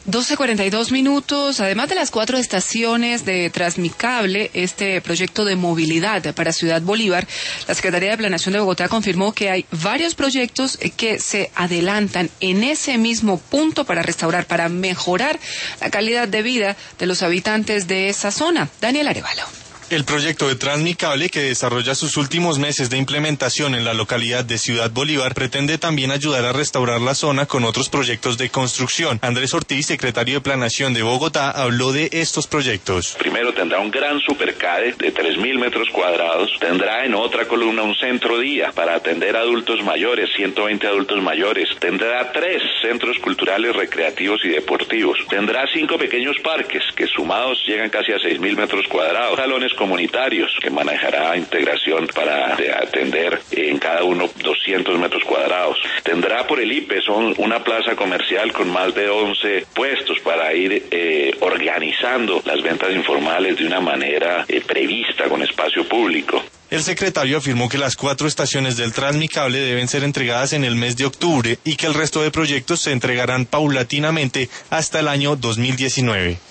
12:42. Además de las 4 estaciones de Transmicable, este proyecto de movilidad para Ciudad Bolívar, la Secretaría de Planeación de Bogotá confirmó que hay varios proyectos que se adelantan en ese mismo punto para restaurar, para mejorar la calidad de vida de los habitantes de esa zona. Daniel Arevalo. El proyecto de Transmicable, que desarrolla sus últimos meses de implementación en la localidad de Ciudad Bolívar, pretende también ayudar a restaurar la zona con otros proyectos de construcción. Andrés Ortiz, secretario de Planeación de Bogotá, habló de estos proyectos. Primero tendrá un gran supercade de 3.000 metros cuadrados. Tendrá en otra columna un centro día para atender a adultos mayores, 120 adultos mayores. Tendrá 3 centros culturales, recreativos y deportivos. Tendrá 5 pequeños parques que sumados llegan casi a 6.000 metros cuadrados. Salones comunitarios que manejará integración para atender en cada uno 200 metros cuadrados. Tendrá por el IPE una plaza comercial con más de 11 puestos para ir organizando las ventas informales de una manera prevista con espacio público. El secretario afirmó que las 4 estaciones del Transmicable deben ser entregadas en el mes de octubre y que el resto de proyectos se entregarán paulatinamente hasta el año 2019.